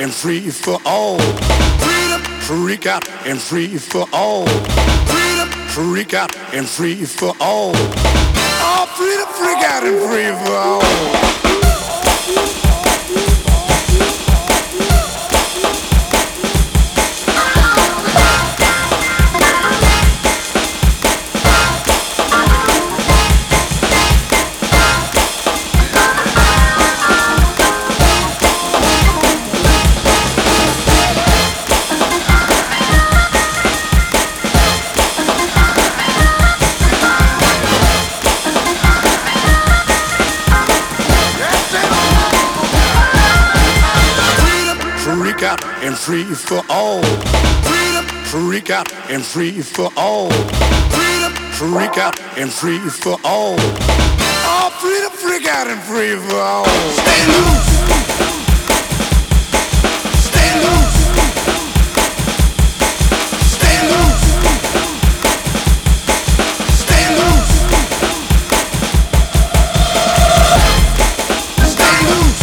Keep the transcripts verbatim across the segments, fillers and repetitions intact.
and free for all. Freedom, freak out and free for all. Freedom, freak out and free for all. Oh, freedom, freak out and free for all. Freak out and free for all. Freedom, freak out and free for all. Freedom, freak out and free for all. Oh, freedom, freak out and free for all. Stay loose. Stay loose. Stay loose. Stay loose. Stay loose.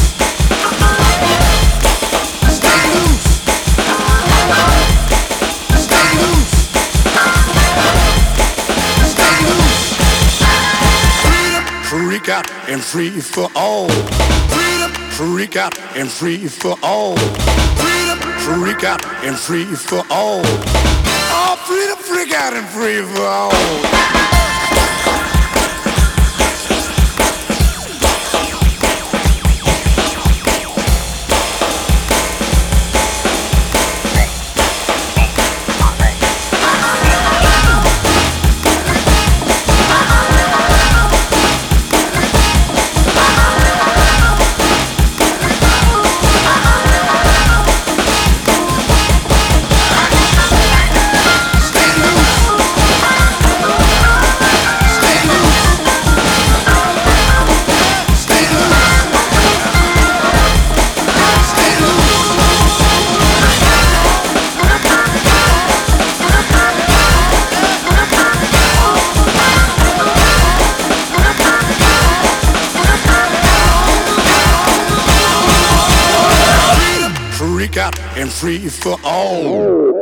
Freak out and free for all. Freedom, freak out and free for all. Freedom, freak out and free for all. Oh, freedom, freak out and free for all. Freak out and free for all.